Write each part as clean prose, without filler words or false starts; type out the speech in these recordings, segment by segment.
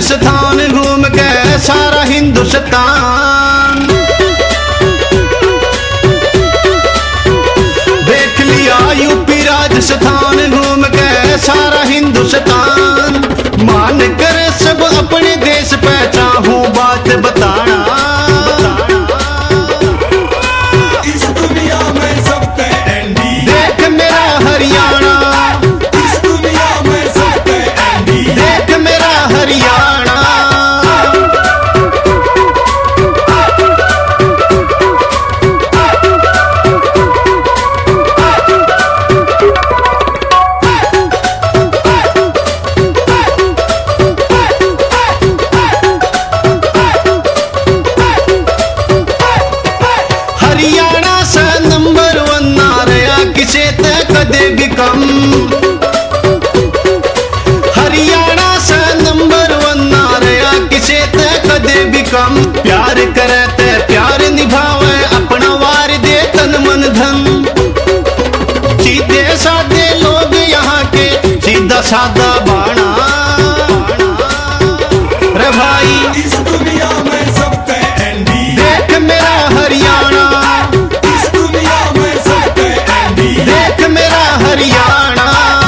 राजस्थान घूम के सारा हिंदुस्तान देख लिया, यूपी राजस्थान घूम के सारा हिंदुस्तान। मान कर सब अपने देश पे चाहूं बात बताना, इस दुनिया में सबके एंडी। देख मेरा हरियाणा, इस दुनिया में सबके एंडी। देख मेरा हरियाणा। हरियाणा से नंबर 1 ना रहा किसे ते कदे भी कम। हरियाणा से नंबर 1 ना रहा किसे ते कदे भी कम। प्यार करे ते प्यार निभावे, अपना वार दे तन मन धन। सीधे साधे लोग यहाँ के, सीधा साधा बाणा रे भाई। इस दुनिया में सबके एंडी। देख मेरा हरियाणा, इस दुनिया में सबके एंडी। देख मेरा हरियाणा।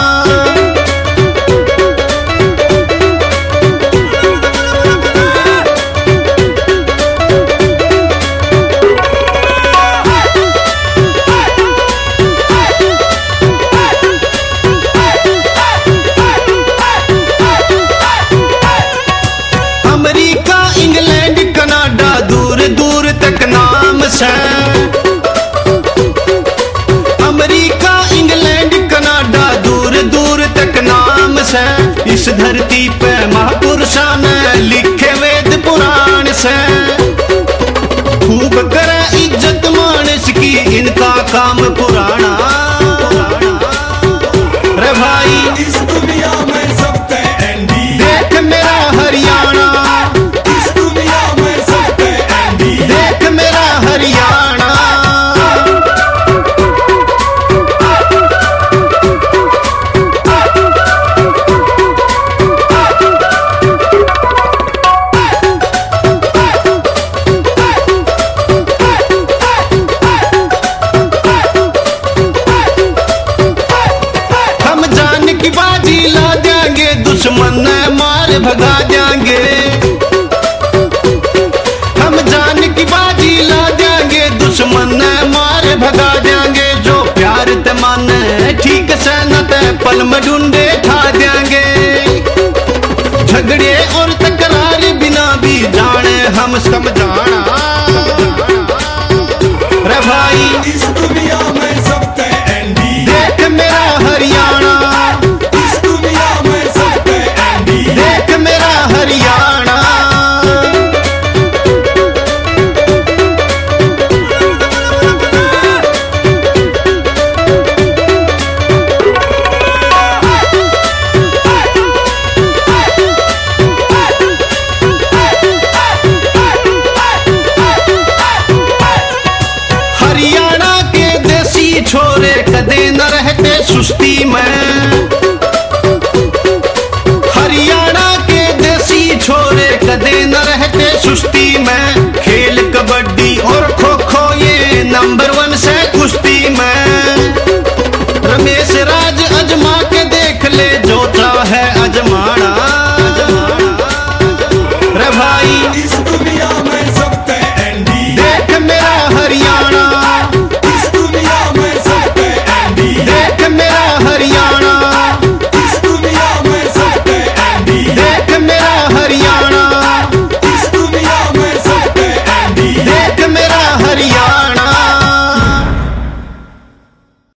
अमेरिका इंग्लैंड कनाडा दूर दूर तक नाम से। अमेरिका इंग्लैंड कनाडा दूर दूर तक नाम से। इस धरती पे महापुरुषों ने लिखे वेद पुराण से। खूब करे इज्जत मानस की, इनका काम पुराना रे भाई। इस दुनिया में सबके एंडी। देख मेरा हरियाणा, इस दुनिया में सबके एंडी। देख मेरा हरियाणा। हम जान की बाजी ला देंगे, दुश्मन मार भगा देंगे। हम जान की बाजी ला देंगे, दुश्मन मार भगा देंगे। जो प्यार ते माने ठीक से न ते पल में ढूंढे ठा देंगे। झगड़े और तकरार बिना भी जाने हम समझाना रे भाई। इस दुनिया में सबके एंडी। देख मेरा हरियाणा, इस दुनिया में सबके एंडी। देख मेरा हरियाणा। हरियाणा के देसी छोरे कदे न रहते सुस्ती में। हरियाणा के देसी छोरे कदे न रहते सुस्ती में। खेल